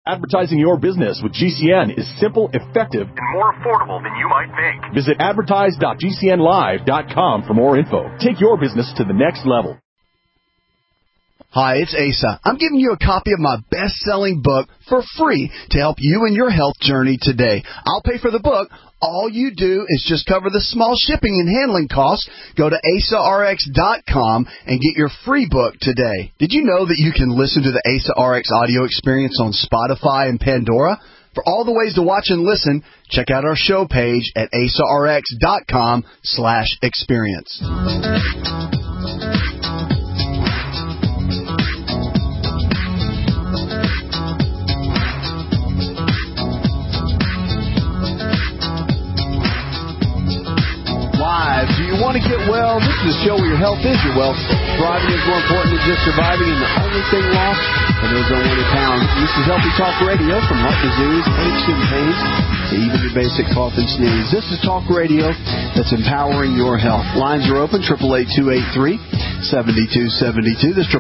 Advertising your business with GCN is simple, effective, and more affordable than you might think. Visit advertise.gcnlive.com for more info. Take your business to the next level. Hi, it's Asa. I'm giving you a copy of my best-selling book for free to help you in your health journey today. I'll pay for the book. All you do is just cover the small shipping and handling costs. Go to AsaRx.com and get your free book today. Did you know that you can listen to the Asa RX audio experience on Spotify and Pandora? For all the ways to watch and listen, check out our show page at AsaRx.com/experience. Do you want to get well? This is a show where your health is your wealth. Thriving is more important than just surviving, and the only thing lost are those unwanted pounds. This is Healthy Talk Radio, from heart disease, aches and pains, to even your basic cough and sneeze. This is Talk Radio that's empowering your health. Lines are open, 888-283-7272. That's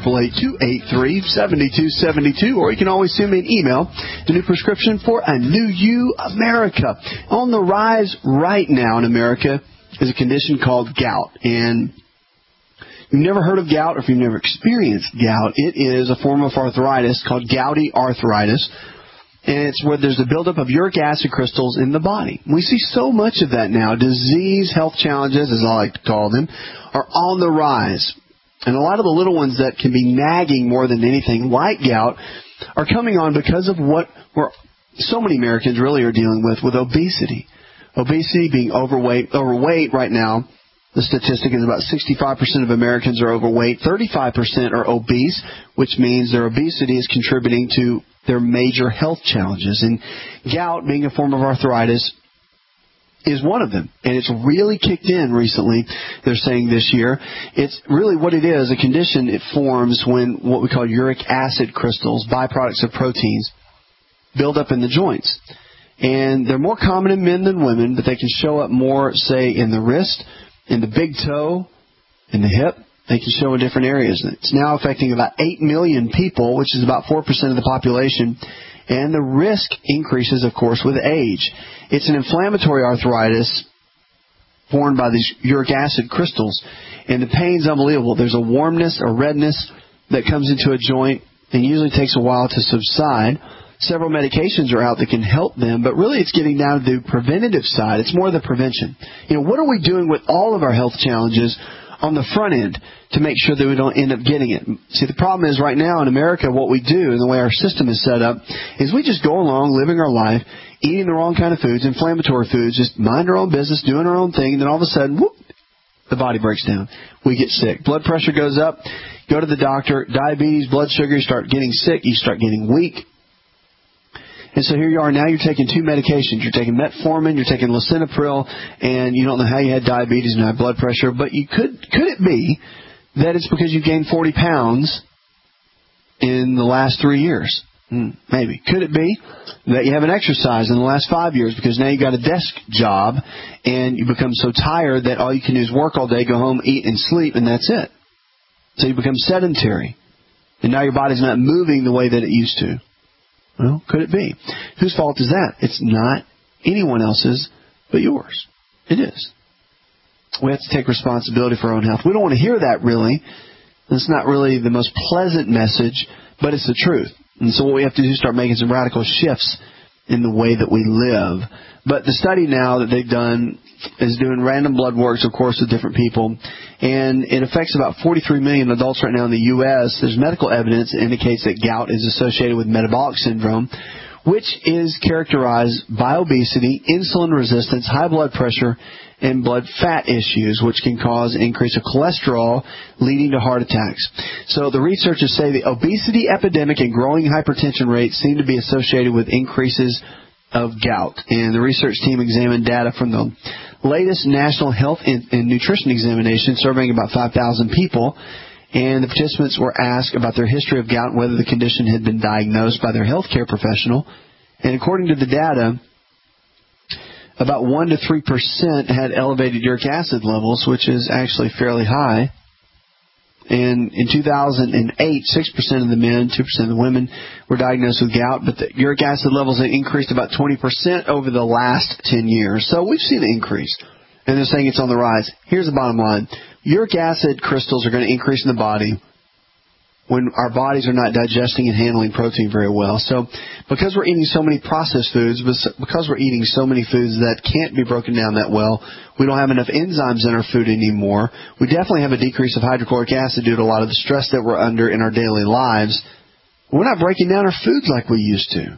888-283-7272. Or you can always send me an email, the new prescription for a new you, America. On the rise right now in America is a condition called gout. And you've never heard of gout, or if you've never experienced gout, it is a form of arthritis called gouty arthritis. And it's where there's a buildup of uric acid crystals in the body. We see so much of that now. Disease, health challenges, as I like to call them, are on the rise. And a lot of the little ones that can be nagging more than anything, like gout, are coming on because of what so many Americans really are dealing with obesity. Obesity, being overweight right now, the statistic is about 65% of Americans are overweight, 35% are obese, which means their obesity is contributing to their major health challenges. And gout, being a form of arthritis, is one of them. And it's really kicked in recently, they're saying this year. It's really what it is, a condition it forms when what we call uric acid crystals, byproducts of proteins, build up in the joints. And they're more common in men than women, but they can show up more, say, in the wrist, in the big toe, in the hip. They can show in different areas. It's now affecting about 8 million people, which is about 4% of the population. And the risk increases, of course, with age. It's an inflammatory arthritis formed by these uric acid crystals. And the pain's unbelievable. There's a warmness, a redness that comes into a joint and usually takes a while to subside. Several medications are out that can help them, but really it's getting down to the preventative side. It's more the prevention. What are we doing with all of our health challenges on the front end to make sure that we don't end up getting it? See, the problem is right now in America, what we do and the way our system is set up is we just go along living our life, eating the wrong kind of foods, inflammatory foods, just mind our own business, doing our own thing, and then all of a sudden, whoop, the body breaks down. We get sick. Blood pressure goes up. Go to the doctor. Diabetes, blood sugar, you start getting sick. You start getting weak. And so here you are now, you're taking two medications. You're taking metformin, you're taking lisinopril, and you don't know how you had diabetes and high blood pressure. But could it be that it's because you gained 40 pounds in the last 3 years? Maybe. Could it be that you haven't exercised in the last 5 years because now you got a desk job and you become so tired that all you can do is work all day, go home, eat, and sleep, and that's it. So you become sedentary. And now your body's not moving the way that it used to. Well, could it be? Whose fault is that? It's not anyone else's but yours. It is. We have to take responsibility for our own health. We don't want to hear that, really. It's not really the most pleasant message, but it's the truth. And so what we have to do is start making some radical shifts in the way that we live. But the study now that they've done is doing random blood works, of course, with different people. And it affects about 43 million adults right now in the U.S. There's medical evidence that indicates that gout is associated with metabolic syndrome, which is characterized by obesity, insulin resistance, high blood pressure, and blood fat issues, which can cause an increase of cholesterol, leading to heart attacks. So the researchers say the obesity epidemic and growing hypertension rates seem to be associated with increases of gout. And the research team examined data from the latest National Health and Nutrition Examination, surveying about 5,000 people. And the participants were asked about their history of gout and whether the condition had been diagnosed by their healthcare professional. And according to the data, about 1 to 3% had elevated uric acid levels, which is actually fairly high. And in 2008, 6% of the men, 2% of the women were diagnosed with gout, but the uric acid levels had increased about 20% over the last 10 years. So we've seen an increase. And they're saying it's on the rise. Here's the bottom line. Uric acid crystals are going to increase in the body when our bodies are not digesting and handling protein very well. So because we're eating so many processed foods, because we're eating so many foods that can't be broken down that well, we don't have enough enzymes in our food anymore. We definitely have a decrease of hydrochloric acid due to a lot of the stress that we're under in our daily lives. We're not breaking down our foods like we used to.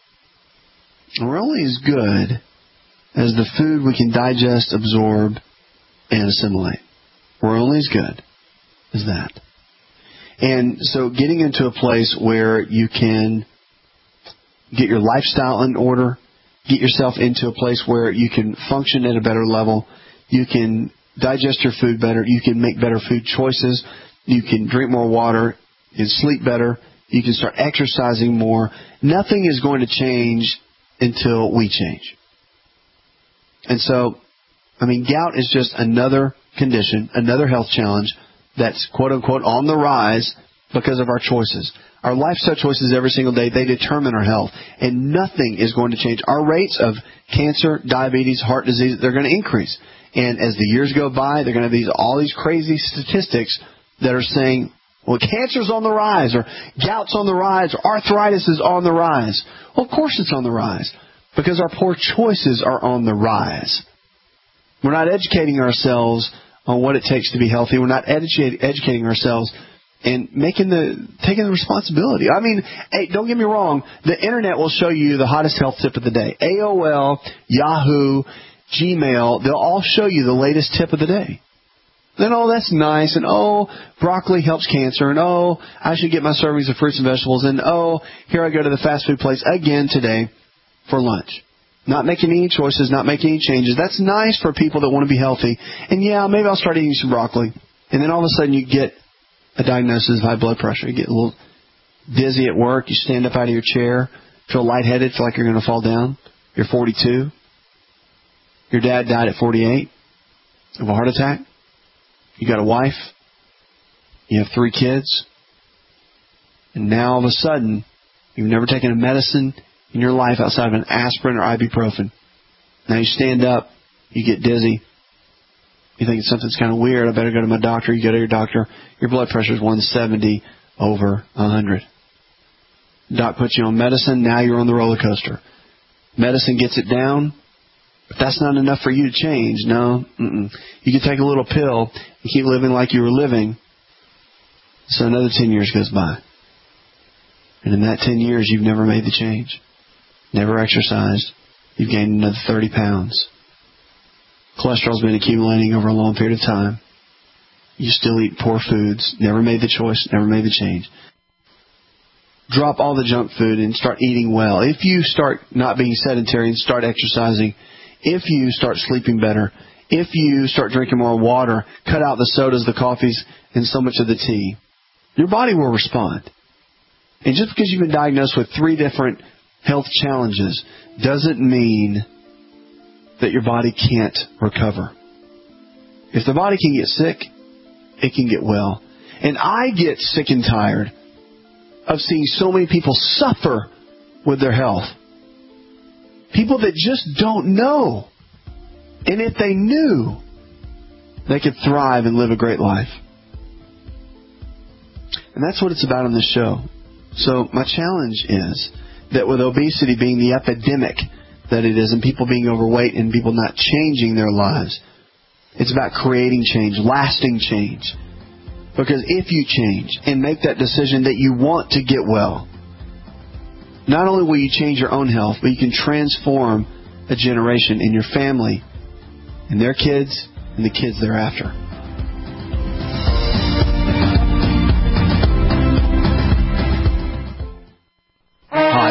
And we're only as good as the food we can digest, absorb, and assimilate. We're only as good as that. And so getting into a place where you can get your lifestyle in order, get yourself into a place where you can function at a better level, you can digest your food better, you can make better food choices, you can drink more water, you can sleep better, you can start exercising more. Nothing is going to change until we change. And so, gout is just another condition, another health challenge that's quote-unquote on the rise because of our choices. Our lifestyle choices every single day, they determine our health. And nothing is going to change. Our rates of cancer, diabetes, heart disease, they're going to increase. And as the years go by, they're going to have all these crazy statistics that are saying, well, cancer's on the rise, or gout's on the rise, or arthritis is on the rise. Well, of course it's on the rise, because our poor choices are on the rise. We're not educating ourselves on what it takes to be healthy. We're not educating ourselves and taking the responsibility. Hey, don't get me wrong. The Internet will show you the hottest health tip of the day. AOL, Yahoo, Gmail, they'll all show you the latest tip of the day. Then, that's nice, and broccoli helps cancer, and I should get my servings of fruits and vegetables, and here I go to the fast food place again today for lunch. Not making any choices, not making any changes. That's nice for people that want to be healthy. And maybe I'll start eating some broccoli. And then all of a sudden you get a diagnosis of high blood pressure. You get a little dizzy at work. You stand up out of your chair, feel lightheaded, feel like you're going to fall down. You're 42. Your dad died at 48 of a heart attack. You got a wife. You have 3 kids. And now all of a sudden, you've never taken a medicine in your life outside of an aspirin or ibuprofen. Now you stand up, you get dizzy, you think something's kind of weird, I better go to my doctor. You go to your doctor, your blood pressure is 170 over 100. Doc puts you on medicine, now you're on the roller coaster. Medicine gets it down, but that's not enough for you to change. No, you can take a little pill and keep living like you were living, so another 10 years goes by. And in that 10 years, you've never made the change. Never exercised. You've gained another 30 pounds. Cholesterol's been accumulating over a long period of time. You still eat poor foods. Never made the choice. Never made the change. Drop all the junk food and start eating well. If you start not being sedentary and start exercising, if you start sleeping better, if you start drinking more water, cut out the sodas, the coffees, and so much of the tea, your body will respond. And just because you've been diagnosed with 3 different health challenges doesn't mean that your body can't recover. If the body can get sick, it can get well. And I get sick and tired of seeing so many people suffer with their health. People that just don't know. And if they knew, they could thrive and live a great life. And that's what it's about on this show. So my challenge is that with obesity being the epidemic that it is, and people being overweight and people not changing their lives, it's about creating change, lasting change. Because if you change and make that decision that you want to get well, not only will you change your own health, but you can transform a generation in your family and their kids and the kids thereafter. Hi,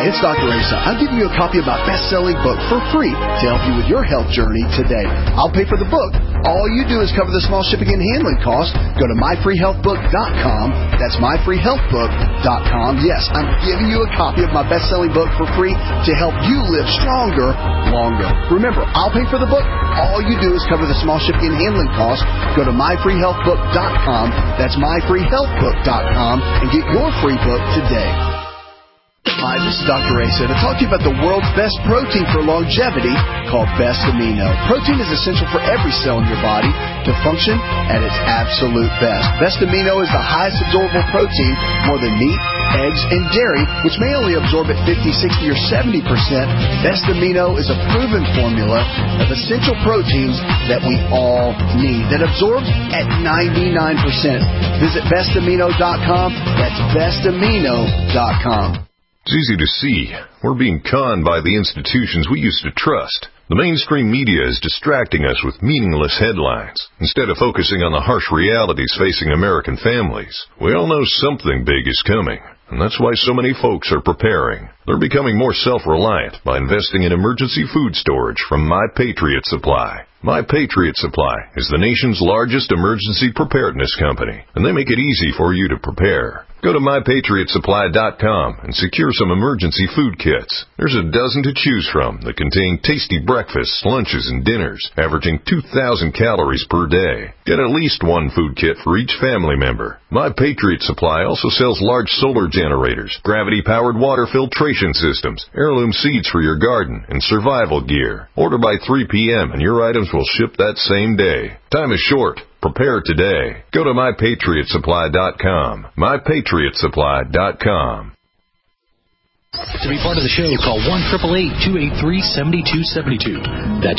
Hi, it's Dr. Asa. I'm giving you a copy of my best-selling book for free to help you with your health journey today. I'll pay for the book. All you do is cover the small shipping and handling costs. Go to myfreehealthbook.com. That's myfreehealthbook.com. Yes, I'm giving you a copy of my best-selling book for free to help you live stronger, longer. Remember, I'll pay for the book. All you do is cover the small shipping and handling costs. Go to myfreehealthbook.com. That's myfreehealthbook.com and get your free book today. Hi, this is Dr. Asa to talk to you about the world's best protein for longevity called Best Amino. Protein is essential for every cell in your body to function at its absolute best. Best Amino is the highest absorbable protein, more than meat, eggs, and dairy, which may only absorb at 50, 60, or 70%. Best Amino is a proven formula of essential proteins that we all need that absorbs at 99%. Visit bestamino.com. That's bestamino.com. It's easy to see. We're being conned by the institutions we used to trust. The mainstream media is distracting us with meaningless headlines instead of focusing on the harsh realities facing American families. We all know something big is coming, and that's why so many folks are preparing. They're becoming more self-reliant by investing in emergency food storage from My Patriot Supply. My Patriot Supply is the nation's largest emergency preparedness company, and they make it easy for you to prepare. Go to MyPatriotSupply.com and secure some emergency food kits. There's a dozen to choose from that contain tasty breakfasts, lunches, and dinners, averaging 2,000 calories per day. Get at least one food kit for each family member. My Patriot Supply also sells large solar generators, gravity-powered water filtration systems, heirloom seeds for your garden, and survival gear. Order by 3 p.m. and your items will ship that same day. Time is short. Prepare today. Go to MyPatriotSupply.com. MyPatriotSupply.com. To be part of the show, call 1-888-283-7272. That's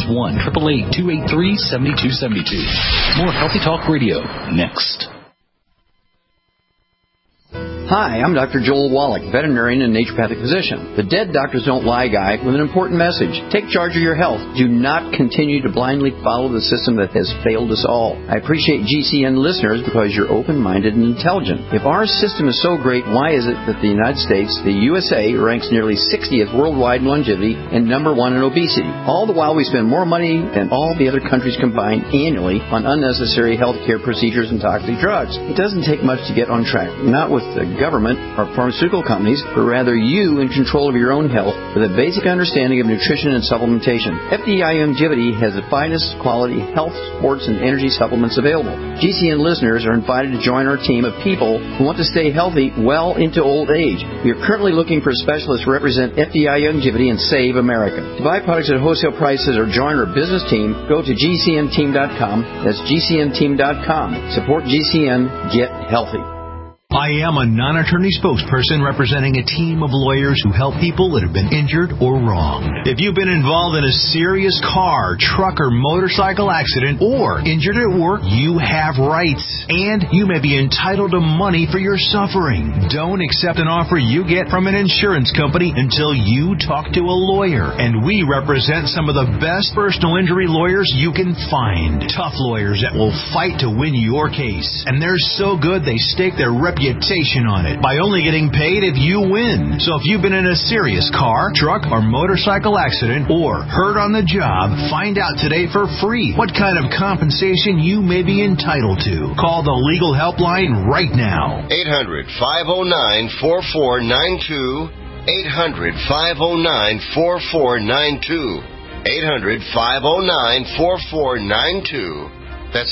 1-888-283-7272. More Healthy Talk Radio next. Hi, I'm Dr. Joel Wallach, veterinarian and naturopathic physician. The Dead Doctors Don't Lie guy with an important message. Take charge of your health. Do not continue to blindly follow the system that has failed us all. I appreciate GCN listeners because you're open-minded and intelligent. If our system is so great, why is it that the United States, the USA, ranks nearly 60th worldwide in longevity and number 1 in obesity? All the while we spend more money than all the other countries combined annually on unnecessary health care procedures and toxic drugs. It doesn't take much to get on track. Not with the government or pharmaceutical companies, but rather you in control of your own health with a basic understanding of nutrition and supplementation. FDI Longevity has the finest quality health, sports, and energy supplements available. GCN listeners are invited to join our team of people who want to stay healthy well into old age. We are currently looking for specialists to represent FDI Longevity and Save America. To buy products at wholesale prices or join our business team, go to GCNteam.com. That's GCNteam.com. Support GCN. Get healthy. I am a non-attorney spokesperson representing a team of lawyers who help people that have been injured or wronged. If you've been involved in a serious car, truck, or motorcycle accident or injured at work, you have rights, and you may be entitled to money for your suffering. Don't accept an offer you get from an insurance company until you talk to a lawyer, and we represent some of the best personal injury lawyers you can find. Tough lawyers that will fight to win your case, and they're so good they stake their reputation on it by only getting paid if you win. So if you've been in a serious car, truck, or motorcycle accident or hurt on the job, find out today for free what kind of compensation you may be entitled to. Call the legal helpline right now. 800-509-4492. 800-509-4492. 800-509-4492. That's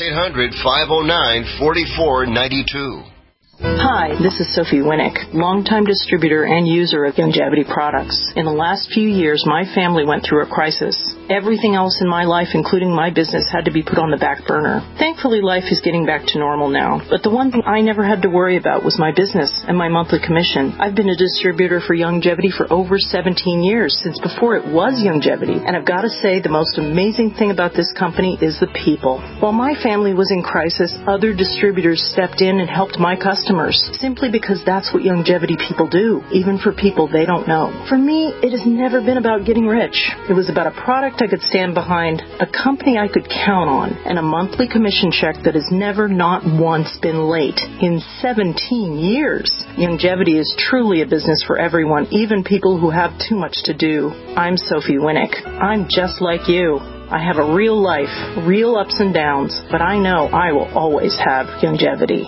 800-509-4492. Hi, this is Sophie Winnick, longtime distributor and user of Longevity products. In the last few years, my family went through a crisis. Everything else in my life, including my business, had to be put on the back burner. Thankfully, life is getting back to normal now. But the one thing I never had to worry about was my business and my monthly commission. I've been a distributor for Longevity for over 17 years, since before it was Longevity. And I've got to say, the most amazing thing about this company is the people. While my family was in crisis, other distributors stepped in and helped my customers, simply because that's what Longevity people do, even for people they don't know. For me, it has never been about getting rich. It was about a product product I could stand behind, a company I could count on, and a monthly commission check that has never not once been late in 17 years. Youngevity is truly a business for everyone, even people who have too much to do. I'm Sophie Winnick. I'm just like you. I have a real life, real ups and downs, but I know I will always have Youngevity.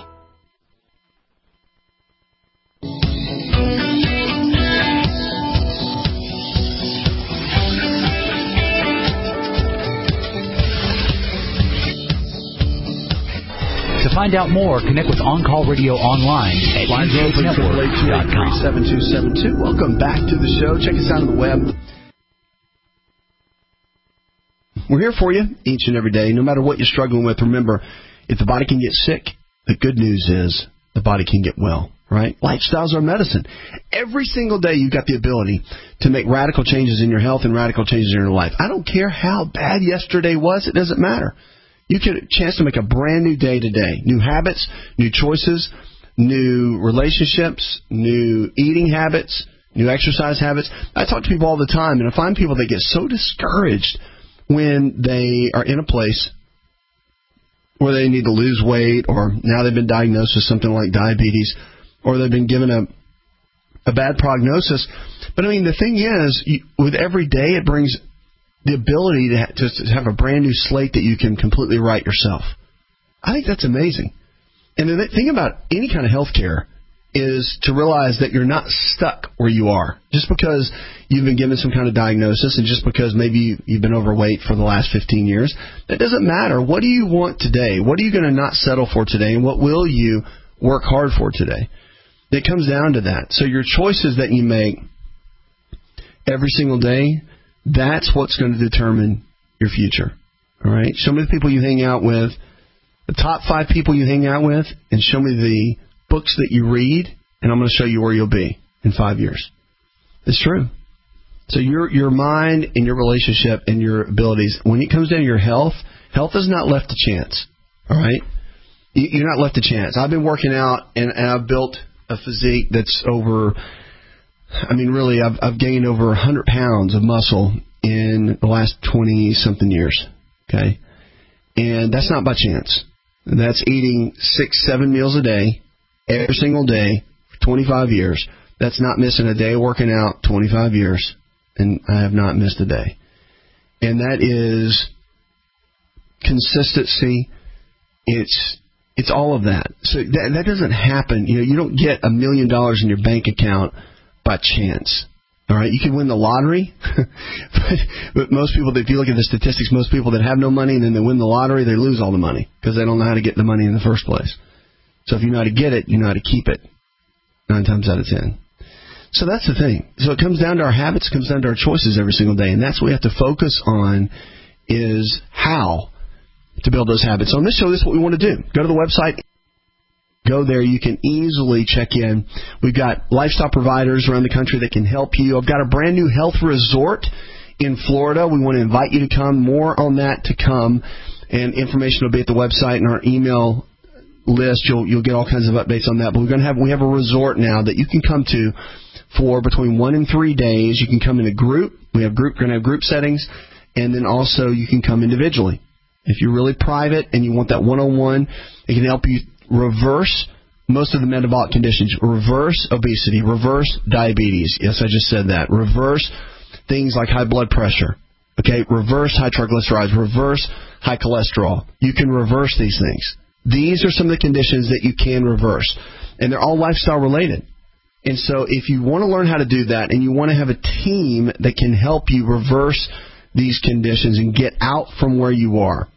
To find out more, connect with On Call Radio online at UGHnetwork.com. Welcome back to the show. Check us out on the web. We're here for you each and every day, no matter what you're struggling with. Remember, if the body can get sick, the good news is the body can get well, right? Lifestyles are medicine. Every single day you've got the ability to make radical changes in your health and radical changes in your life. I don't care how bad yesterday was. It doesn't matter. You get a chance to make a brand new day today. New habits, new choices, new relationships, new eating habits, new exercise habits. I talk to people all the time, and I find people that get so discouraged when they are in a place where they need to lose weight, or now they've been diagnosed with something like diabetes, or they've been given a bad prognosis. But, I mean, the thing is, with every day, it brings the ability to have a brand new slate that you can completely write yourself. I think that's amazing. And the thing about any kind of health care is to realize that you're not stuck where you are. Just because you've been given some kind of diagnosis and just because maybe you've been overweight for the last 15 years, that doesn't matter. What do you want today? What are you going to not settle for today? And what will you work hard for today? It comes down to that. So your choices that you make every single day, that's what's going to determine your future. All right? Show me the people you hang out with, the top 5 people you hang out with, and show me the books that you read, and I'm going to show you where you'll be in 5 years. It's true. So your mind and your relationship and your abilities, when it comes down to your health, health is not left to chance. All right? You're not left to chance. I've been working out, and I've built a physique that's over, I mean, really, I've gained over 100 pounds of muscle in the last 20-something years. Okay? And that's not by chance. That's eating 6-7 meals a day, every single day, for 25 years. That's not missing a day working out, 25 years. And I have not missed a day. And that is consistency. It's all of that. So that doesn't happen. You don't get $1 million in your bank account by chance. All right, you can win the lottery, but most people, if you look at the statistics, most people that have no money and then they win the lottery, they lose all the money because they don't know how to get the money in the first place. So if you know how to get it, you know how to keep it 9 times out of 10. So that's the thing. So it comes down to our habits, it comes down to our choices every single day, and that's what we have to focus on is how to build those habits. So on this show, this is what we want to do. Go to the website. Go there. You can easily check in. We've got lifestyle providers around the country that can help you. I've got a brand new health resort in Florida. We want to invite you to come. More on that to come. And information will be at the website and our email list. You'll get all kinds of updates on that. But we have a resort now that you can come to for between 1 and 3 days. You can come in a group. We're going to have group settings. And then also you can come individually. If you're really private and you want that one-on-one, it can help you reverse most of the metabolic conditions, reverse obesity, reverse diabetes. Yes, I just said that. Reverse things like high blood pressure, okay? Reverse high triglycerides, reverse high cholesterol. You can reverse these things. These are some of the conditions that you can reverse, and they're all lifestyle related. And so if you want to learn how to do that and you want to have a team that can help you reverse these conditions and get out from where you are,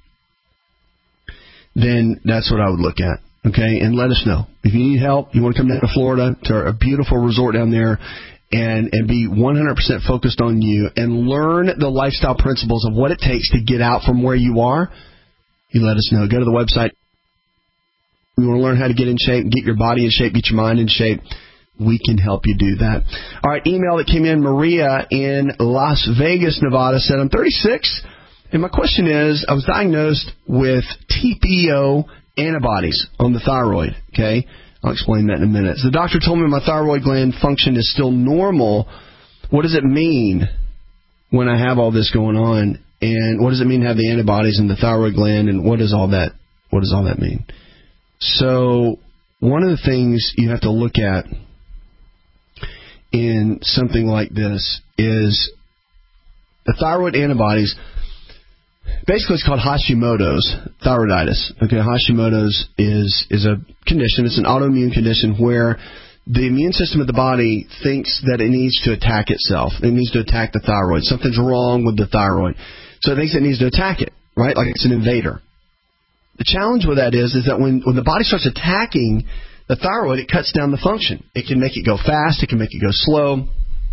then that's what I would look at. Okay, and let us know. If you need help, you want to come down to Florida, to a beautiful resort down there, and be 100% focused on you and learn the lifestyle principles of what it takes to get out from where you are, you let us know. Go to the website. We want to learn how to get in shape, get your body in shape, get your mind in shape. We can help you do that. All right, email that came in, Maria in Las Vegas, Nevada, said, I'm 36, and my question is, I was diagnosed with TPO antibodies on the thyroid, okay? I'll explain that in a minute. So the doctor told me my thyroid gland function is still normal. What does it mean? when I have all this going on? And what does it mean to have the antibodies in the thyroid gland? And what does all that mean? So one of the things you have to look at in something like this is the thyroid antibodies. Basically, it's called Hashimoto's thyroiditis. Okay, Hashimoto's is a condition. It's an autoimmune condition where the immune system of the body thinks that it needs to attack itself. It needs to attack the thyroid. Something's wrong with the thyroid. So it thinks it needs to attack it, right? Like it's an invader. The challenge with that is that when the body starts attacking the thyroid, it cuts down the function. It can make it go fast. It can make it go slow.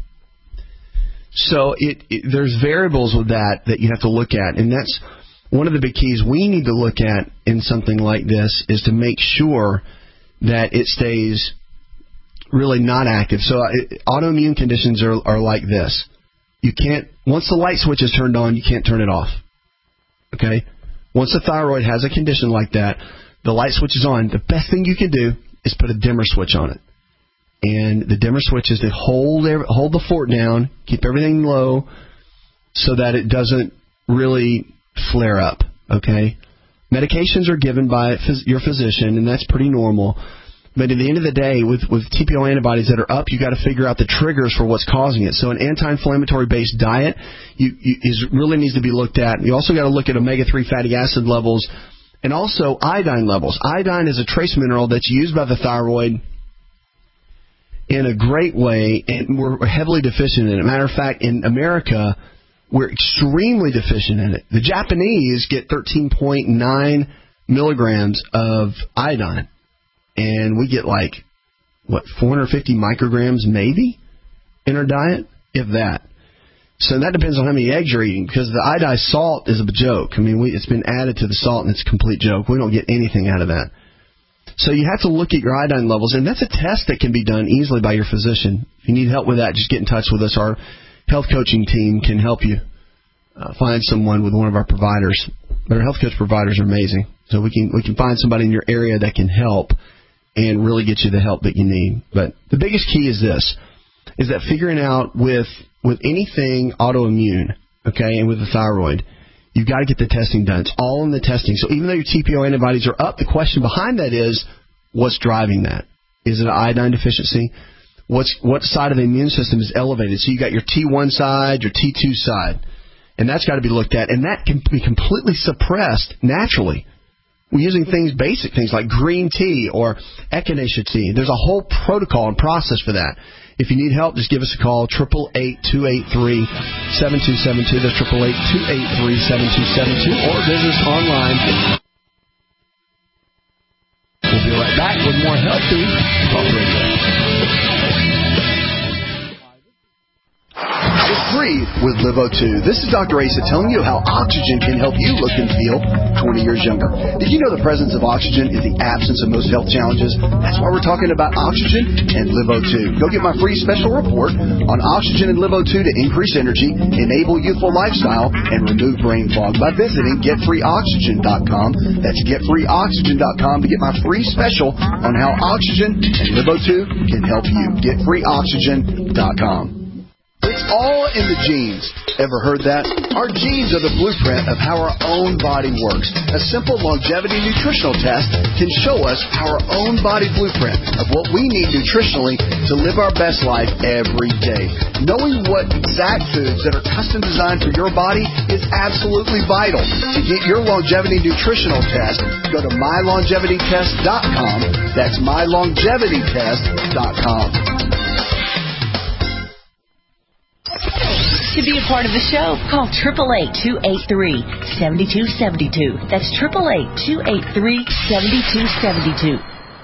So there's variables with that you have to look at, and that's one of the big keys we need to look at in something like this is to make sure that it stays really not active. So autoimmune conditions are like this. You can't, once the light switch is turned on, you can't turn it off. Okay? Once the thyroid has a condition like that, the light switch is on. The best thing you can do is put a dimmer switch on it. And the dimmer switch is to hold the fort down, keep everything low so that it doesn't really flare up. Okay? Medications are given by your physician, and that's pretty normal. But at the end of the day, with TPO antibodies that are up, you got to figure out the triggers for what's causing it. So an anti-inflammatory based diet really needs to be looked at. You also got to look at omega-3 fatty acid levels and also iodine levels. Iodine is a trace mineral that's used by the thyroid in a great way, and we're heavily deficient in it. Matter of fact, in America, we're extremely deficient in it. The Japanese get 13.9 milligrams of iodine. And we get 450 micrograms maybe in our diet, if that. So that depends on how many eggs you're eating, because the iodized salt is a joke. I mean, it's been added to the salt, and it's a complete joke. We don't get anything out of that. So you have to look at your iodine levels, and that's a test that can be done easily by your physician. If you need help with that, just get in touch with us. Our health coaching team can help you find someone with one of our providers. But our health coach providers are amazing, so we can find somebody in your area that can help and really get you the help that you need. But the biggest key is this, is that figuring out with anything autoimmune, okay, and with the thyroid, you've got to get the testing done. It's all in the testing. So even though your TPO antibodies are up, the question behind that is, what's driving that? Is it an iodine deficiency? What side of the immune system is elevated? So you got your T1 side, your T2 side, and that's got to be looked at, and that can be completely suppressed naturally. We're using basic things like green tea or echinacea tea. There's a whole protocol and process for that. If you need help, just give us a call, 888-283-7272. That's 888-283-7272. Or visit us online. We'll be right back with more Healthy Talk Radio. It's free with Livo2. This is Dr. Asa telling you how oxygen can help you look and feel 20 years younger. Did you know the presence of oxygen is the absence of most health challenges? That's why we're talking about oxygen and Livo2. Go get my free special report on oxygen and Livo2 to increase energy, enable youthful lifestyle, and remove brain fog by visiting getfreeoxygen.com. That's getfreeoxygen.com to get my free special on how oxygen and Livo2 can help you. Getfreeoxygen.com. It's all in the genes. Ever heard that? Our genes are the blueprint of how our own body works. A simple longevity nutritional test can show us our own body blueprint of what we need nutritionally to live our best life every day. Knowing what exact foods that are custom designed for your body is absolutely vital. To get your longevity nutritional test, go to mylongevitytest.com. That's mylongevitytest.com. To be a part of the show, call 888-283-7272. That's 888-283-7272.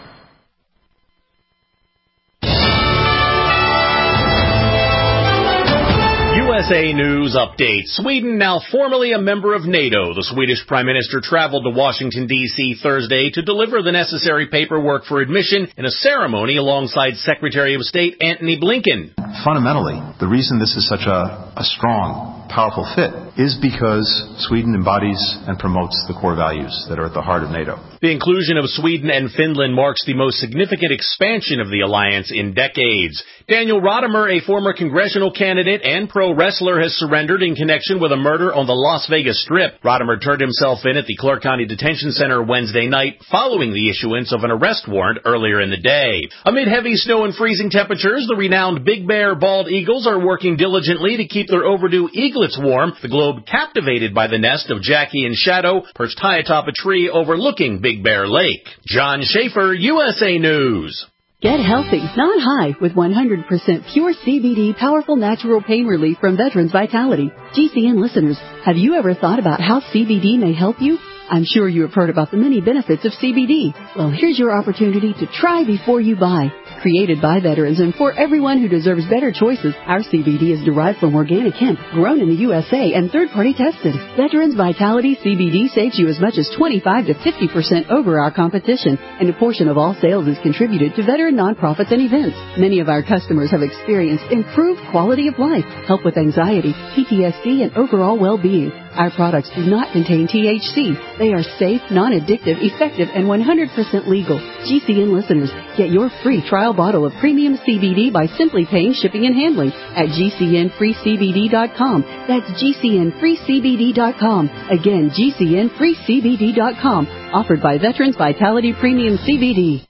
USA News Update. Sweden, now formally a member of NATO. The Swedish Prime Minister traveled to Washington, D.C. Thursday to deliver the necessary paperwork for admission in a ceremony alongside Secretary of State Antony Blinken. Fundamentally, the reason this is such a strong, powerful fit is because Sweden embodies and promotes the core values that are at the heart of NATO. The inclusion of Sweden and Finland marks the most significant expansion of the alliance in decades. Daniel Rodimer, a former congressional candidate and pro wrestler, has surrendered in connection with a murder on the Las Vegas Strip. Rodimer turned himself in at the Clark County Detention Center Wednesday night following the issuance of an arrest warrant earlier in the day. Amid heavy snow and freezing temperatures, the renowned Big Bear bald eagles are working diligently to keep their overdue eaglets warm. The Globe captivated by the nest of Jackie and Shadow perched high atop a tree overlooking Big Bear Lake. John Schaefer, USA News. Get healthy, not high, with 100% pure CBD powerful natural pain relief from Veterans Vitality. GCN listeners, have you ever thought about how CBD may help you? I'm sure you have heard about the many benefits of CBD. Well, here's your opportunity to try before you buy. Created by veterans and for everyone who deserves better choices, our CBD is derived from organic hemp, grown in the USA and third-party tested. Veterans Vitality CBD saves you as much as 25 to 50% over our competition, and a portion of all sales is contributed to veteran nonprofits and events. Many of our customers have experienced improved quality of life, help with anxiety, PTSD, and overall well-being. Our products do not contain THC. They are safe, non-addictive, effective, and 100% legal. GCN listeners, get your free trial bottle of premium CBD by simply paying shipping and handling at GCNFreeCBD.com. That's GCNFreeCBD.com. Again, GCNFreeCBD.com. Offered by Veterans Vitality Premium CBD.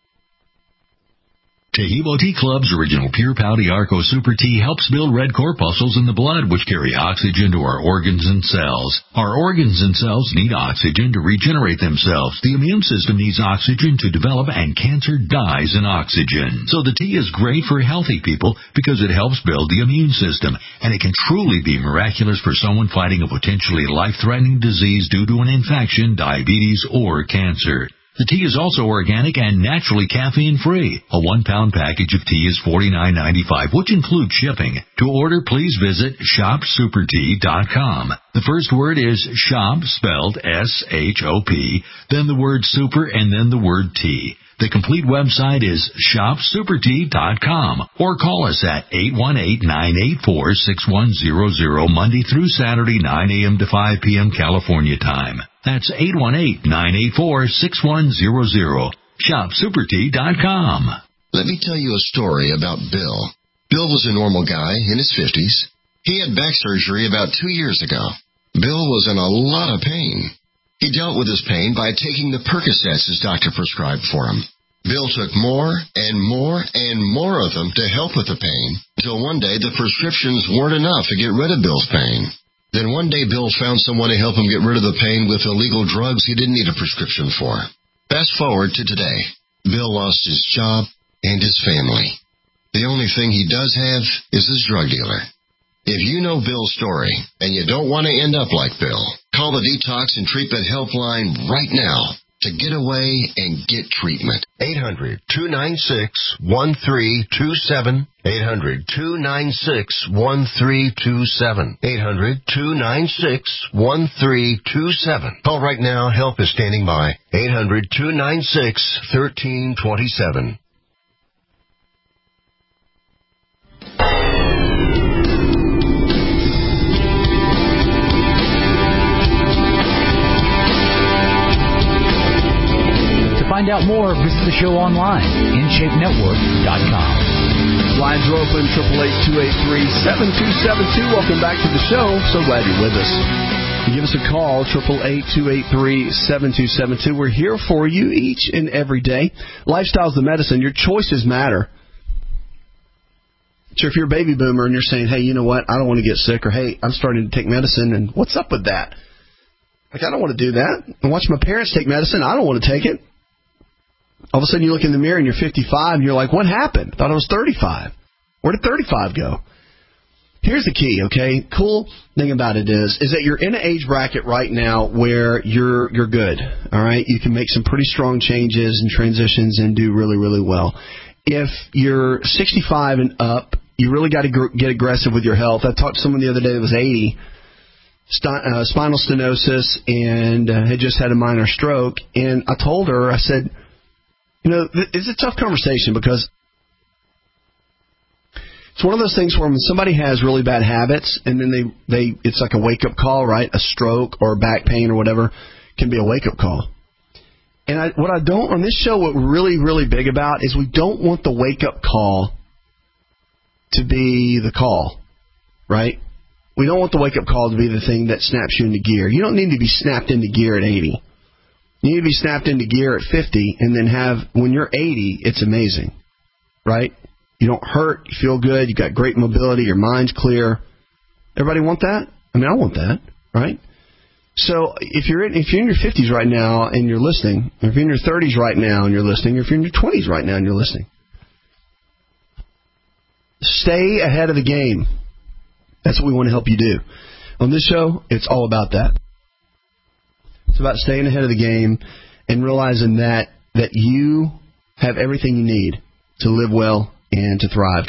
Taheebo Tea Club's original Pure Pouty Arco Super Tea helps build red corpuscles in the blood, which carry oxygen to our organs and cells. Our organs and cells need oxygen to regenerate themselves. The immune system needs oxygen to develop, and cancer dies in oxygen. So the tea is great for healthy people because it helps build the immune system, and it can truly be miraculous for someone fighting a potentially life-threatening disease due to an infection, diabetes, or cancer. The tea is also organic and naturally caffeine-free. A 1-pound package of tea is $49.95, which includes shipping. To order, please visit shopsupertea.com. The first word is shop, spelled S-H-O-P, then the word super, and then the word tea. The complete website is shopsupertea.com, or call us at 818-984-6100 Monday through Saturday, 9 a.m. to 5 p.m. California time. That's 818-984-6100. Shopsupertea.com. Let me tell you a story about Bill. Bill was a normal guy in his 50s. He had back surgery about 2 years ago. Bill was in a lot of pain. He dealt with his pain by taking the Percocets his doctor prescribed for him. Bill took more and more and more of them to help with the pain, until one day the prescriptions weren't enough to get rid of Bill's pain. Then one day Bill found someone to help him get rid of the pain with illegal drugs he didn't need a prescription for. Fast forward to today. Bill lost his job and his family. The only thing he does have is his drug dealer. If you know Bill's story and you don't want to end up like Bill, call the Detox and Treatment Helpline right now to get away and get treatment. 800-296-1327. 800-296-1327. 800-296-1327. Call right now. Help is standing by. 800-296-1327. Find out more, visit the show online, InShapeNetwork.com. Lines are open, 888-283-7272. Welcome back to the show. So glad you're with us. Give us a call, 888-283-7272. We're here for you each and every day. Lifestyle's the medicine. Your choices matter. So if you're a baby boomer and you're saying, hey, you know what, I don't want to get sick, or hey, I'm starting to take medicine, and what's up with that? Like, I don't want to do that. I watch my parents take medicine. I don't want to take it. All of a sudden you look in the mirror and you're 55 and you're like, what happened? I thought I was 35. Where did 35 go? Here's the key, okay? Cool thing about it is that you're in an age bracket right now where you're good, all right? You can make some pretty strong changes and transitions and do really, really well. If you're 65 and up, you really got to get aggressive with your health. I talked to someone the other day that was 80, spinal stenosis, and had just had a minor stroke. And I told her, I said, you know, it's a tough conversation because it's one of those things where when somebody has really bad habits and then it's like a wake-up call, right? A stroke or back pain or whatever can be a wake-up call. And what I don't, on this show, what we're really, really big about is we don't want the wake-up call to be the call, right? We don't want the wake-up call to be the thing that snaps you into gear. You don't need to be snapped into gear at 80. You need to be snapped into gear at 50, and then when you're 80, it's amazing, right? You don't hurt, you feel good, you got great mobility, your mind's clear. Everybody want that? I mean, I want that, right? So if you're in your 50s right now and you're listening, or if you're in your 30s right now and you're listening, or if you're in your 20s right now and you're listening, stay ahead of the game. That's what we want to help you do. On this show, it's all about that. It's about staying ahead of the game and realizing that you have everything you need to live well and to thrive.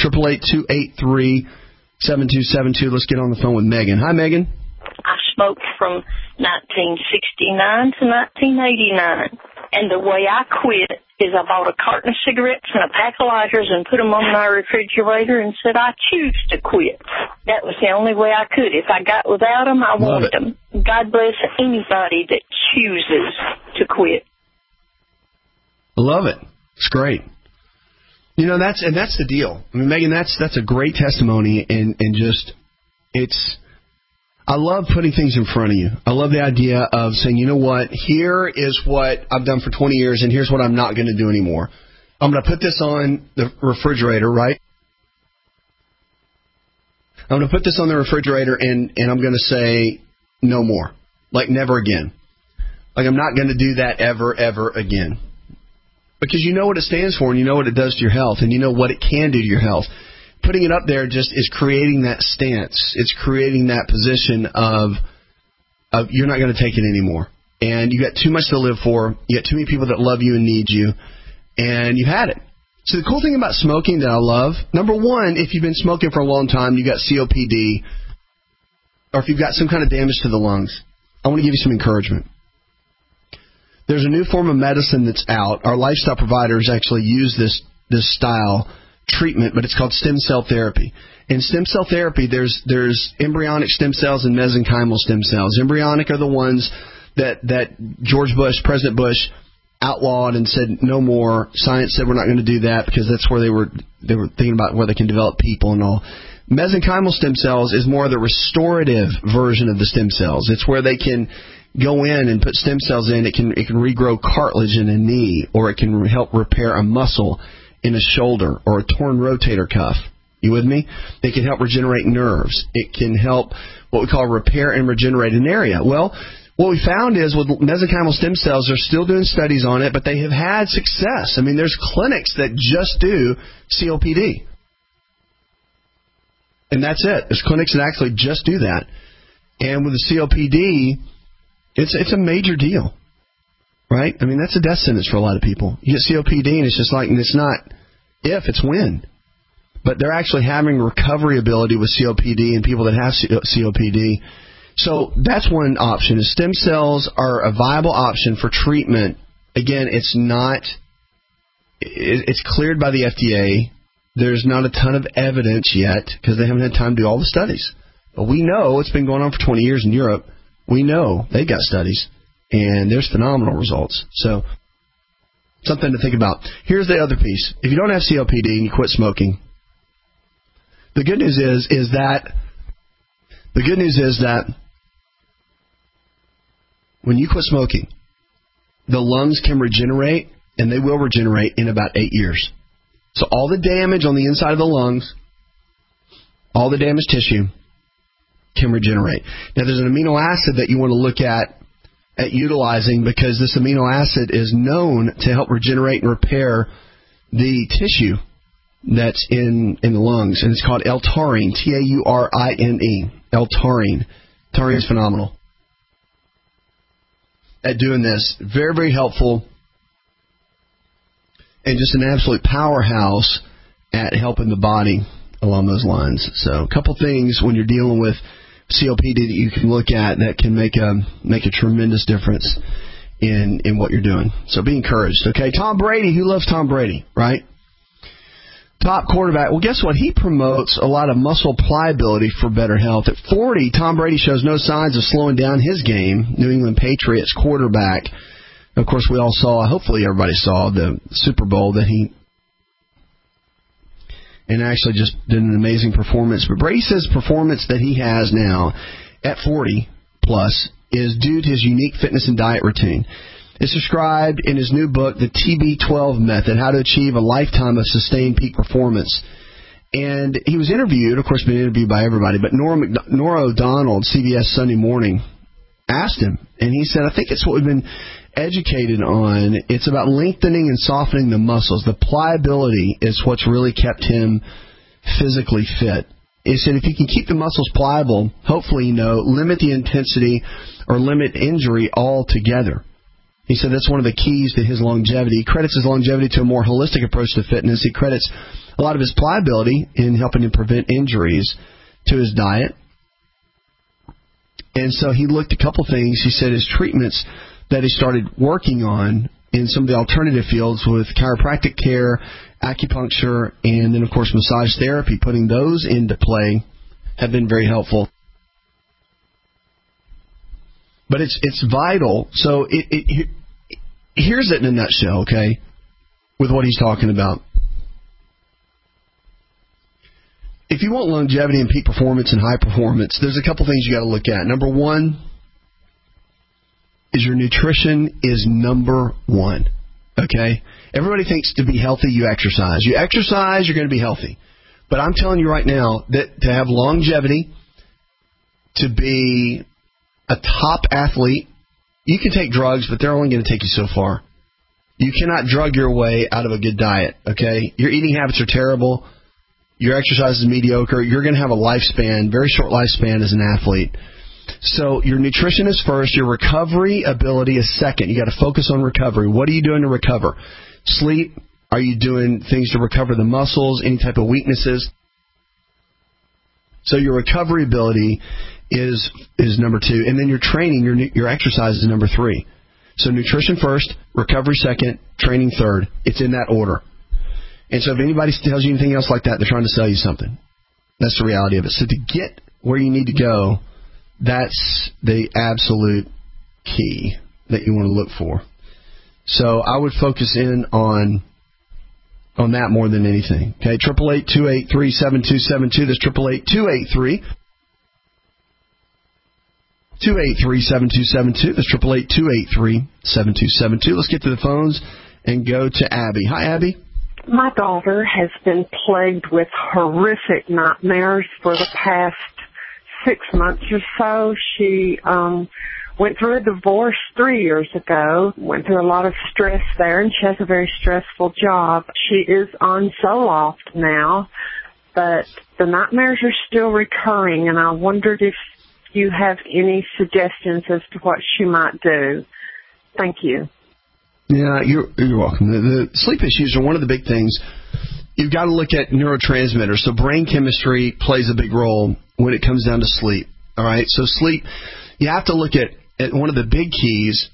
888-283-7272. Let's get on the phone with Megan. Hi, Megan. I smoked from 1969 to 1989. And the way I quit is I bought a carton of cigarettes and a pack of lighters and put them on my refrigerator and said, I choose to quit. That was the only way I could. If I got without them, I wanted them. God bless anybody that chooses to quit. I love it. It's great. You know, that's the deal. I mean, Megan, that's a great testimony, and I love putting things in front of you. I love the idea of saying, you know what, here is what I've done for 20 years, and here's what I'm not going to do anymore. I'm going to put this on the refrigerator, right? I'm going to put this on the refrigerator, and I'm going to say no more. Like, never again. Like, I'm not going to do that ever, ever again. Because you know what it stands for, and you know what it does to your health, and you know what it can do to your health. Putting it up there just is creating that stance. It's creating that position of you're not going to take it anymore. And you got too much to live for. You got too many people that love you and need you. And you had it. So the cool thing about smoking that I love, number one, if you've been smoking for a long time, you got COPD, or if you've got some kind of damage to the lungs, I want to give you some encouragement. There's a new form of medicine that's out. Our lifestyle providers actually use this style treatment, but it's called stem cell therapy. In stem cell therapy, there's embryonic stem cells and mesenchymal stem cells. Embryonic are the ones that President Bush, outlawed and said no more. Science said we're not going to do that because that's where they were thinking about where they can develop people and all. Mesenchymal stem cells is more the restorative version of the stem cells. It's where they can go in and put stem cells in. It can regrow cartilage in a knee, or it can help repair a muscle in a shoulder or a torn rotator cuff. You with me? They can help regenerate nerves. It can help what we call repair and regenerate an area. Well, what we found is with mesenchymal stem cells, they're still doing studies on it, but they have had success. I mean, there's clinics that just do COPD. And that's it. There's clinics that actually just do that. And with the COPD, it's a major deal. Right? I mean, that's a death sentence for a lot of people. You get COPD, and it's just like, and it's not if, it's when. But they're actually having recovery ability with COPD and people that have COPD. So that's one option. Is stem cells are a viable option for treatment. Again, it's cleared by the FDA. There's not a ton of evidence yet because they haven't had time to do all the studies. But we know it's been going on for 20 years in Europe. We know they got studies. And there's phenomenal results. So, something to think about. Here's the other piece. If you don't have COPD and you quit smoking, the good news is that when you quit smoking, the lungs can regenerate, and they will regenerate in about 8 years. So all the damage on the inside of the lungs, all the damaged tissue, can regenerate. Now, there's an amino acid that you want to look at utilizing, because this amino acid is known to help regenerate and repair the tissue that's in the lungs, and it's called L-taurine, Taurine. L-taurine. Taurine is phenomenal at doing this. Very, very helpful, and just an absolute powerhouse at helping the body along those lines. So a couple things when you're dealing with COPD that you can look at that can make a tremendous difference in what you're doing. So be encouraged. Okay, Tom Brady. Who loves Tom Brady, right? Top quarterback. Well, guess what? He promotes a lot of muscle pliability for better health. At 40, Tom Brady shows no signs of slowing down his game. New England Patriots quarterback. Of course, we all saw, hopefully everybody saw, the Super Bowl that he and actually just did an amazing performance. But Brady says performance that he has now at 40 plus is due to his unique fitness and diet routine. It's described in his new book, The TB12 Method, How to Achieve a Lifetime of Sustained Peak Performance. And he was interviewed, of course, been interviewed by everybody, but Nora O'Donnell, CBS Sunday Morning, asked him, and he said, I think it's what we've been educated on. It's about lengthening and softening the muscles. The pliability is what's really kept him physically fit. He said if you can keep the muscles pliable, hopefully, limit the intensity or limit injury altogether. He said that's one of the keys to his longevity. He credits his longevity to a more holistic approach to fitness. He credits a lot of his pliability in helping him prevent injuries to his diet. And so he looked at a couple things. He said his treatments that he started working on in some of the alternative fields with chiropractic care, acupuncture, and then, of course, massage therapy, putting those into play have been very helpful. But it's vital. So here's it in a nutshell, okay, with what he's talking about. If you want longevity and peak performance and high performance, there's a couple things you got to look at. Number one is your nutrition is number one, okay? Everybody thinks to be healthy, you exercise. You exercise, you're going to be healthy. But I'm telling you right now that to have longevity, to be a top athlete, you can take drugs, but they're only going to take you so far. You cannot drug your way out of a good diet, okay? Your eating habits are terrible. Your exercise is mediocre. You're going to have a lifespan, very short lifespan as an athlete. So your nutrition is first. Your recovery ability is second. You got to focus on recovery. What are you doing to recover? Sleep. Are you doing things to recover the muscles, any type of weaknesses? So your recovery ability is number two. And then your training, your exercise is number three. So nutrition first, recovery second, training third. It's in that order. And so if anybody tells you anything else like that, they're trying to sell you something. That's the reality of it. So to get where you need to go, that's the absolute key that you want to look for. So I would focus in on that more than anything. Okay, 888-283-7272. That's 888-283-7272. That's 888-283-7272. Let's get to the phones and go to Abby. Hi, Abby. My daughter has been plagued with horrific nightmares for the past 6 months or so. She went through a divorce 3 years ago, went through a lot of stress there, and she has a very stressful job. She is on Zoloft now, but the nightmares are still recurring, and I wondered if you have any suggestions as to what she might do. Thank you. Yeah, you're welcome. The sleep issues are one of the big things. You've got to look at neurotransmitters. So brain chemistry plays a big role when it comes down to sleep. All right? So sleep, you have to look at one of the big keys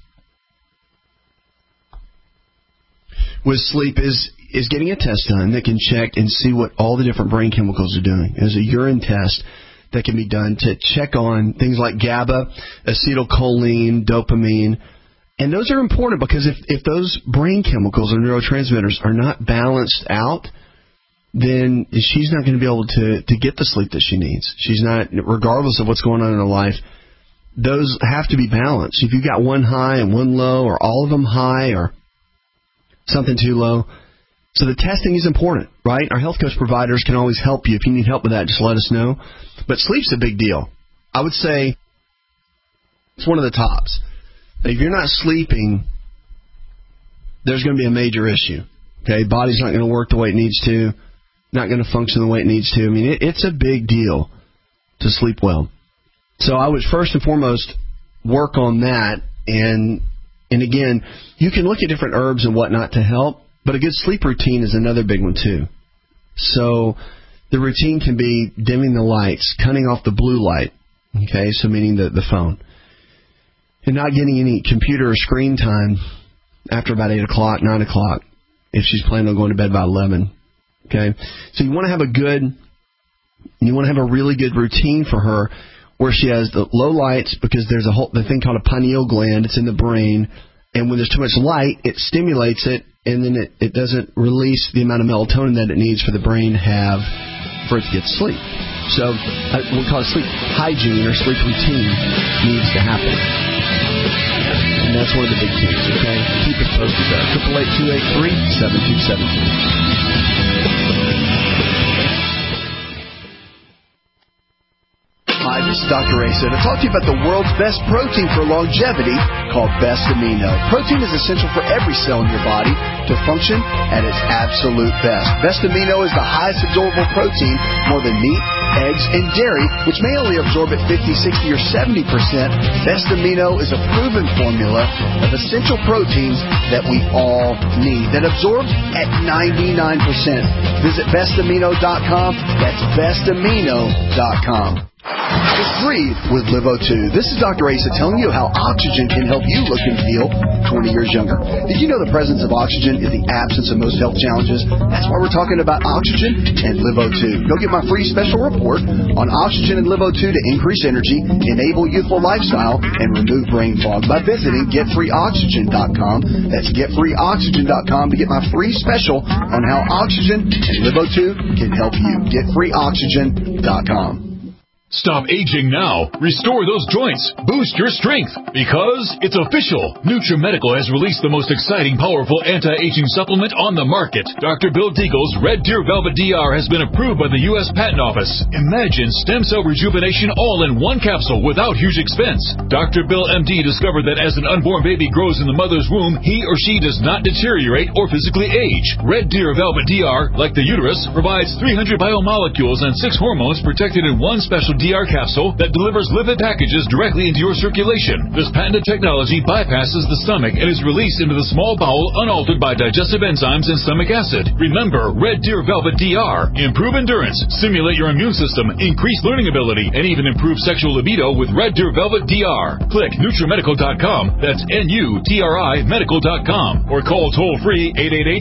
with sleep is getting a test done that can check and see what all the different brain chemicals are doing. There's a urine test that can be done to check on things like GABA, acetylcholine, dopamine. And those are important because if those brain chemicals or neurotransmitters are not balanced out, then she's not going to be able to get the sleep that she needs. She's not, regardless of what's going on in her life, those have to be balanced. If you've got one high and one low, or all of them high, or something too low. So the testing is important, right? Our health coach providers can always help you. If you need help with that, just let us know. But sleep's a big deal. I would say it's one of the tops. If you're not sleeping, there's going to be a major issue. Okay, body's not going to work the way it needs to, not going to function the way it needs to. I mean, it's a big deal to sleep well. So I would first and foremost work on that. And again, you can look at different herbs and whatnot to help, but a good sleep routine is another big one too. So the routine can be dimming the lights, cutting off the blue light, okay, so meaning the phone, and not getting any computer or screen time after about 8 o'clock, 9 o'clock, if she's planning on going to bed by 11. Okay? So you want to have a really good routine for her where she has the low lights, because there's the thing called a pineal gland. It's in the brain, And when there's too much light, it stimulates it, and then it doesn't release the amount of melatonin that it needs for the brain for it to get sleep. So we call it sleep hygiene or sleep routine needs to happen. And that's one of the big keys, okay? Keep it posted there. 888-283-7272. Hi, this is Dr. Asa, and I talk to you about the world's best protein for longevity called Best Amino. Protein is essential for every cell in your body to function at its absolute best. Best Amino is the highest absorbable protein, more than meat, eggs, and dairy, which may only absorb at 50, 60, or 70%. Best Amino is a proven formula of essential proteins that we all need, that absorbs at 99%. Visit bestamino.com. That's bestamino.com. Just breathe with LiVO2. This is Dr. Asa telling you how oxygen can help you look and feel 20 years younger. Did you know the presence of oxygen is the absence of most health challenges? That's why we're talking about oxygen and LiVO2. Go get my free special report on oxygen and LiVO2 to increase energy, enable youthful lifestyle, and remove brain fog by visiting getfreeoxygen.com. That's getfreeoxygen.com to get my free special on how oxygen and LiVO2 can help you. Getfreeoxygen.com. Stop aging now. Restore those joints. Boost your strength. Because it's official. NutriMedical has released the most exciting, powerful anti-aging supplement on the market. Dr. Bill Deagle's Red Deer Velvet DR has been approved by the U.S. Patent Office. Imagine stem cell rejuvenation all in one capsule without huge expense. Dr. Bill MD discovered that as an unborn baby grows in the mother's womb, he or she does not deteriorate or physically age. Red Deer Velvet DR, like the uterus, provides 300 biomolecules and 6 hormones protected in one special DR capsule that delivers lipid packages directly into your circulation. This patented technology bypasses the stomach and is released into the small bowel unaltered by digestive enzymes and stomach acid. Remember, Red Deer Velvet DR. Improve endurance, stimulate your immune system, increase learning ability, and even improve sexual libido with Red Deer Velvet DR. Click NutriMedical.com. That's NUTRI Medical.com. Or call toll-free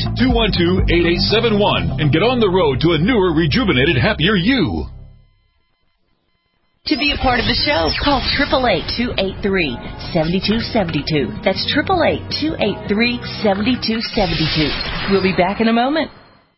888-212-8871 and get on the road to a newer, rejuvenated, happier you. To be a part of the show, call 888-283-7272. That's 888-283-7272. We'll be back in a moment.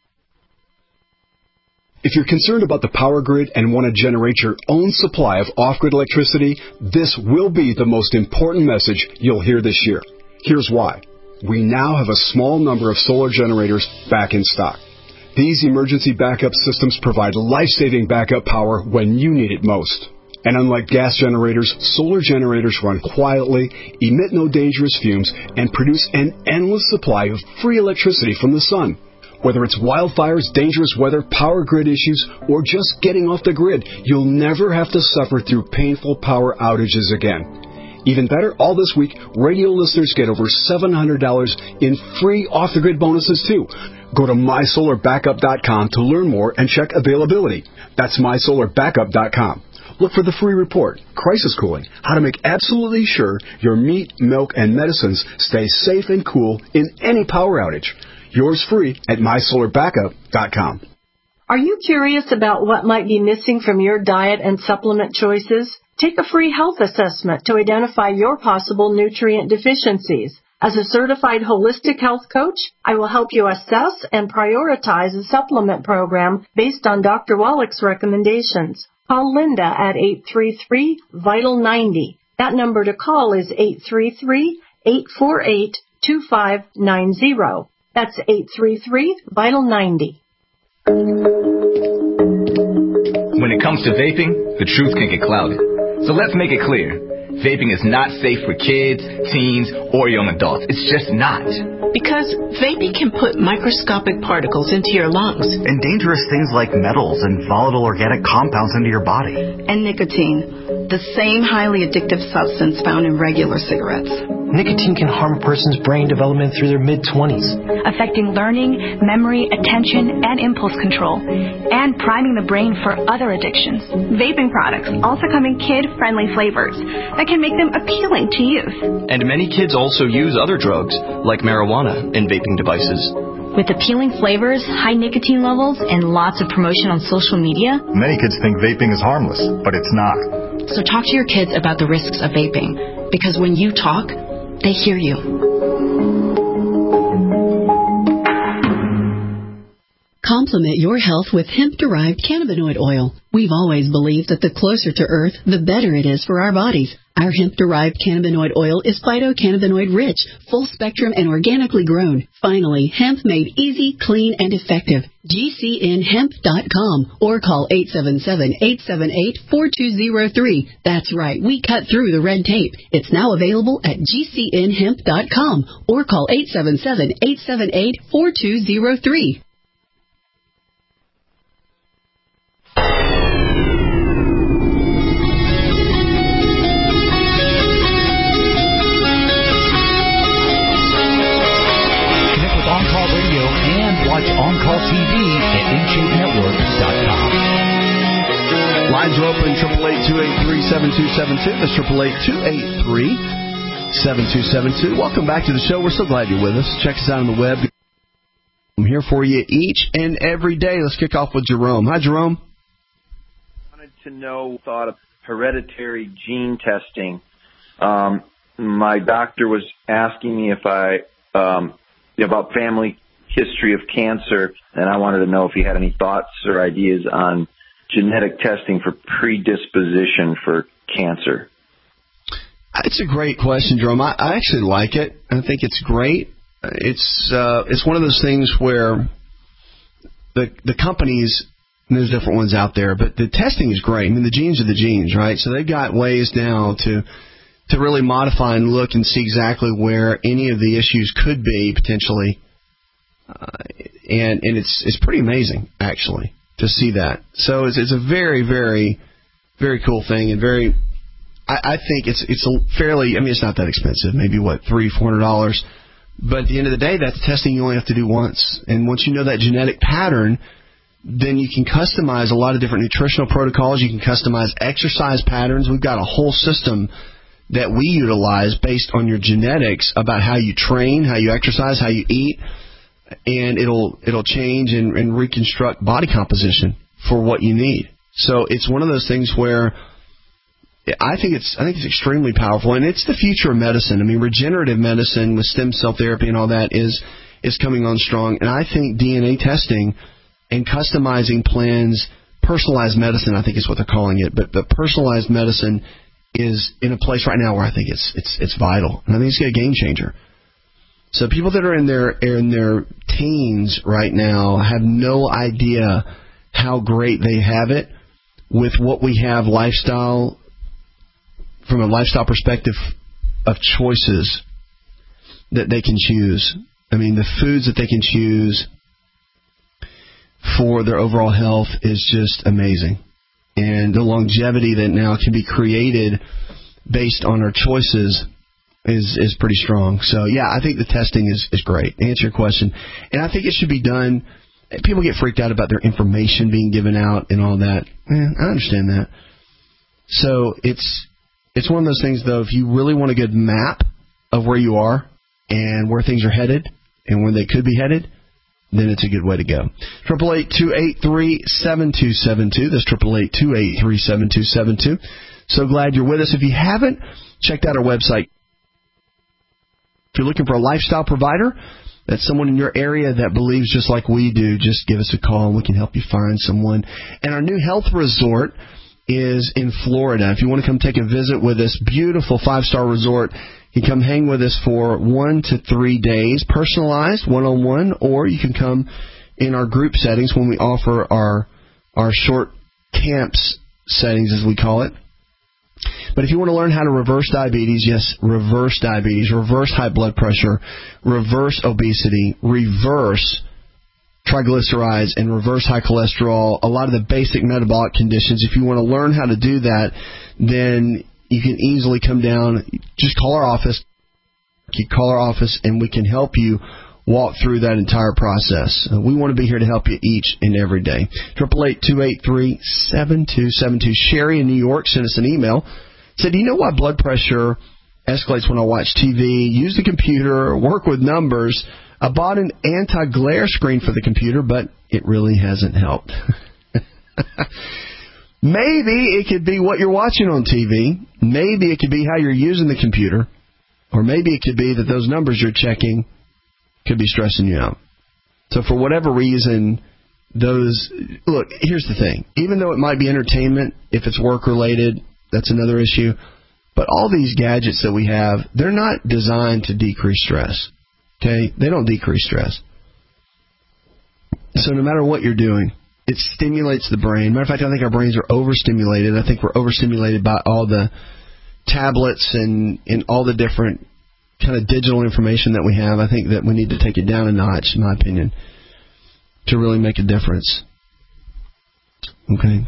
If you're concerned about the power grid and want to generate your own supply of off-grid electricity, this will be the most important message you'll hear this year. Here's why. We now have a small number of solar generators back in stock. These emergency backup systems provide life-saving backup power when you need it most. And unlike gas generators, solar generators run quietly, emit no dangerous fumes, and produce an endless supply of free electricity from the sun. Whether it's wildfires, dangerous weather, power grid issues, or just getting off the grid, you'll never have to suffer through painful power outages again. Even better, all this week, radio listeners get over $700 in free off-the-grid bonuses, too. Go to MySolarBackup.com to learn more and check availability. That's MySolarBackup.com. Look for the free report, Crisis Cooling, how to make absolutely sure your meat, milk, and medicines stay safe and cool in any power outage. Yours free at MySolarBackup.com. Are you curious about what might be missing from your diet and supplement choices? Take a free health assessment to identify your possible nutrient deficiencies. As a certified holistic health coach, I will help you assess and prioritize a supplement program based on Dr. Wallach's recommendations. Call Linda at 833-VITAL-90. That number to call is 833-848-2590. That's 833-VITAL-90. When it comes to vaping, the truth can get clouded. So let's make it clear. Vaping is not safe for kids, teens, or young adults. It's just not. Because vaping can put microscopic particles into your lungs. And dangerous things like metals and volatile organic compounds into your body. And nicotine, the same highly addictive substance found in regular cigarettes. Nicotine can harm a person's brain development through their mid-20s. Affecting learning, memory, attention, and impulse control. And priming the brain for other addictions. Vaping products also come in kid-friendly flavors that can make them appealing to youth. And many kids also use other drugs, like marijuana, in vaping devices. With appealing flavors, high nicotine levels, and lots of promotion on social media, many kids think vaping is harmless, but it's not. So talk to your kids about the risks of vaping, because when you talk, They hear you. Complement your health with hemp-derived cannabinoid oil. We've always believed that the closer to Earth, the better it is for our bodies. Our hemp-derived cannabinoid oil is phytocannabinoid-rich, full-spectrum, and organically grown. Finally, hemp made easy, clean, and effective. GCNhemp.com or call 877-878-4203. That's right, we cut through the red tape. It's now available at GCNhemp.com or call 877-878-4203. Watch On Call TV at InShapeNetwork.com. Lines are open, 888-283-7272. That's 888-283-7272. Welcome back to the show. We're so glad you're with us. Check us out on the web. I'm here for you each and every day. Let's kick off with Jerome. Hi, Jerome. I wanted to know thought of hereditary gene testing. My doctor was asking me if about family history of cancer, and I wanted to know if you had any thoughts or ideas on genetic testing for predisposition for cancer. It's a great question, Jerome. I actually like it. I think it's great. It's one of those things where the companies, and there's different ones out there, but the testing is great. I mean, the genes are the genes, right? So they've got ways now to really modify and look and see exactly where any of the issues could be potentially. And it's pretty amazing, actually, to see that. So it's a very, very, very cool thing, and I think it's a fairly, I mean, it's not that expensive, maybe $300-$400, but at the end of the day, that's testing you only have to do once. And once you know that genetic pattern, then you can customize a lot of different nutritional protocols. You can customize exercise patterns. We've got a whole system that we utilize based on your genetics about how you train, how you exercise, how you eat. And it'll change and reconstruct body composition for what you need. So it's one of those things where I think it's extremely powerful, and it's the future of medicine. I mean, regenerative medicine with stem cell therapy and all that is coming on strong. And I think DNA testing and customizing plans, personalized medicine, I think is what they're calling it. But the personalized medicine is in a place right now where I think it's vital, and I think it's a game changer. So people that are in their teens right now have no idea how great they have it with what we have from a lifestyle perspective of choices that they can choose. I mean, the foods that they can choose for their overall health is just amazing. And the longevity that now can be created based on our choices is pretty strong. So, yeah, I think the testing is great. To answer your question. And I think it should be done. People get freaked out about their information being given out and all that. I understand that. So it's one of those things, though, if you really want a good map of where you are and where things are headed and where they could be headed, then it's a good way to go. 888-283-7272. That's 888-283-7272. So glad you're with us. If you haven't checked out our website, if you're looking for a lifestyle provider, that's someone in your area that believes just like we do, just give us a call and we can help you find someone. And our new health resort is in Florida. If you want to come take a visit with us, beautiful 5-star resort, you can come hang with us for 1 to 3 days, personalized, one-on-one, or you can come in our group settings when we offer our short camps settings, as we call it. But if you want to learn how to reverse diabetes, yes, reverse diabetes, reverse high blood pressure, reverse obesity, reverse triglycerides, and reverse high cholesterol, a lot of the basic metabolic conditions, if you want to learn how to do that, then you can easily come down. Just call our office. You call our office, and we can help you walk through that entire process. We want to be here to help you each and every day. 888-283-7272. Sherry in New York sent us an email. Said, do you know why blood pressure escalates when I watch TV, use the computer, work with numbers? I bought an anti-glare screen for the computer, but it really hasn't helped. Maybe it could be what you're watching on TV. Maybe it could be how you're using the computer. Or maybe it could be that those numbers you're checking could be stressing you out. So for whatever reason, look, here's the thing. Even though it might be entertainment, if it's work-related, that's another issue. But all these gadgets that we have, they're not designed to decrease stress. Okay? They don't decrease stress. So no matter what you're doing, it stimulates the brain. Matter of fact, I think our brains are overstimulated. I think we're overstimulated by all the tablets and all the different kind of digital information that we have. I think that we need to take it down a notch, in my opinion, to really make a difference. Okay,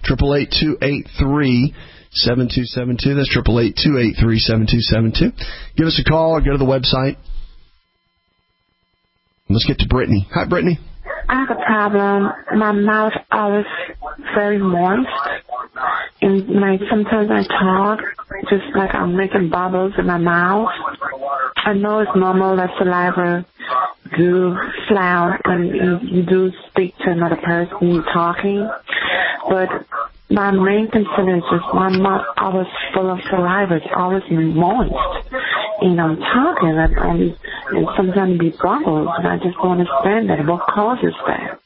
888-283-7272. That's 888-283-7272. Give us a call or go to the website. Let's get to Brittany. Hi, Brittany. I have a problem. My mouth always very moist, and sometimes I talk just like I'm making bubbles in my mouth. I know it's normal that saliva do flow when you do speak to another person you're talking, but my main concern is just my mouth always full of saliva. It's always moist, and I'm talking and sometimes it be bubbles, and I just don't understand that. What causes that?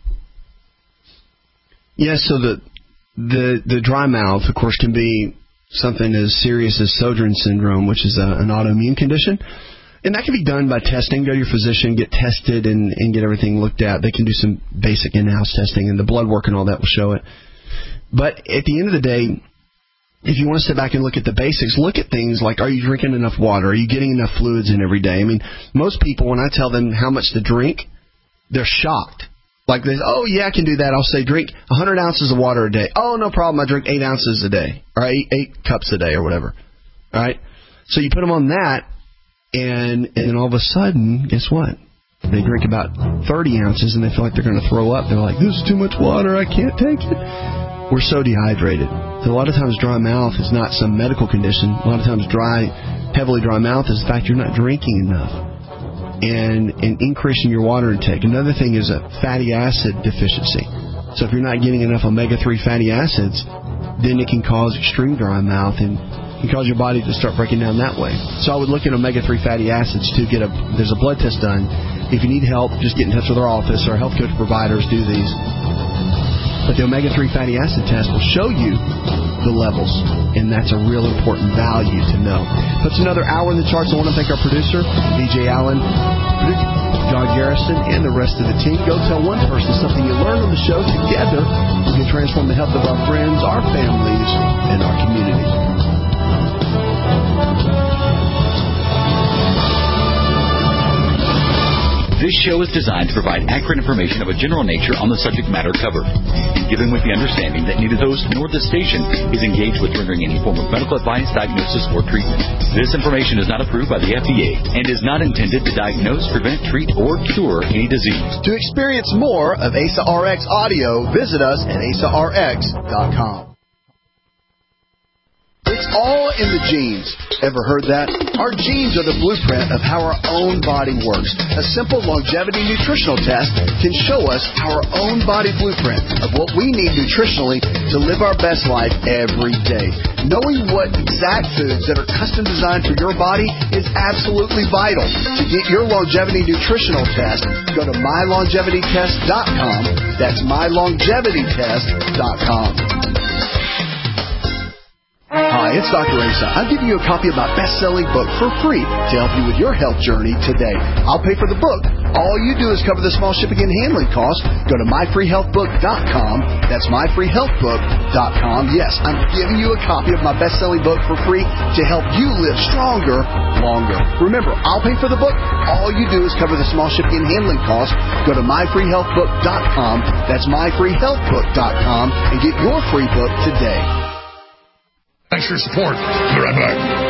Yeah, so the dry mouth, of course, can be something as serious as Sjögren's syndrome, which is an autoimmune condition. And that can be done by testing. Go to your physician, get tested, and get everything looked at. They can do some basic in-house testing, and the blood work and all that will show it. But at the end of the day, if you want to step back and look at the basics, look at things like, are you drinking enough water? Are you getting enough fluids in every day? I mean, most people, when I tell them how much to drink, they're shocked. Like, oh, yeah, I can do that. I'll say drink 100 ounces of water a day. Oh, no problem. I drink 8 ounces a day, or 8 cups a day or whatever. All right? So you put them on that, and then all of a sudden, guess what? They drink about 30 ounces, and they feel like they're going to throw up. They're like, this is too much water. I can't take it. We're so dehydrated. So a lot of times dry mouth is not some medical condition. A lot of times heavily dry mouth is the fact you're not drinking enough and increasing your water intake. Another thing is a fatty acid deficiency. So if you're not getting enough omega-3 fatty acids, then it can cause extreme dry mouth and can cause your body to start breaking down that way. So I would look at omega-3 fatty acids to there's a blood test done. If you need help, just get in touch with our office. Our health coach providers do these. But the omega-3 fatty acid test will show you the levels, and that's a real important value to know. That's another hour in the charts. I want to thank our producer, DJ Allen, John Garrison, and the rest of the team. Go tell one person something you learned on the show. Together, we can transform the health of our friends, our families, and our community. This show is designed to provide accurate information of a general nature on the subject matter covered, given with the understanding that neither host nor the station is engaged with rendering any form of medical advice, diagnosis, or treatment. This information is not approved by the FDA and is not intended to diagnose, prevent, treat, or cure any disease. To experience more of ASA RX audio, visit us at asarx.com. It's all in the genes. Ever heard that? Our genes are the blueprint of how our own body works. A simple longevity nutritional test can show us our own body blueprint of what we need nutritionally to live our best life every day. Knowing what exact foods that are custom designed for your body is absolutely vital. To get your longevity nutritional test, go to mylongevitytest.com. That's mylongevitytest.com. Hi, it's Dr. Asa. I'm giving you a copy of my best-selling book for free to help you with your health journey today. I'll pay for the book. All you do is cover the small shipping and handling costs. Go to myfreehealthbook.com. That's myfreehealthbook.com. Yes, I'm giving you a copy of my best-selling book for free to help you live stronger, longer. Remember, I'll pay for the book. All you do is cover the small shipping and handling costs. Go to myfreehealthbook.com. That's myfreehealthbook.com and get your free book today. Thanks for your support. Be right back.